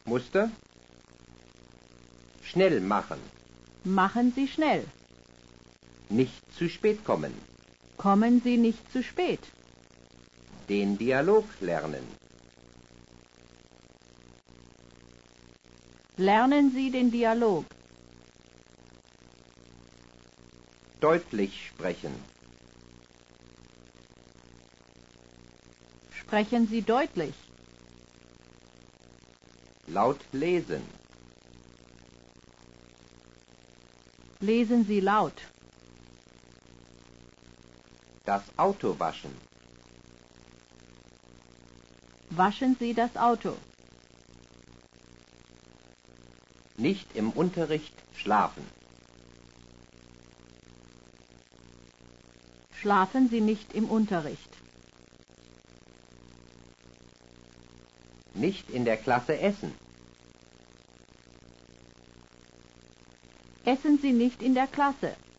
Muster. Schnell machen. Machen Sie schnell. Nicht zu spät kommen. Kommen Sie nicht zu spät. Den Dialog lernen. Lernen Sie den Dialog. Deutlich sprechen. Sprechen Sie deutlich. Laut lesen. Lesen Sie laut. Das Auto waschen. Waschen Sie das Auto. Nicht im Unterricht schlafen. Schlafen Sie nicht im Unterricht. Nicht in der Klasse essen. Essen Sie nicht in der Klasse.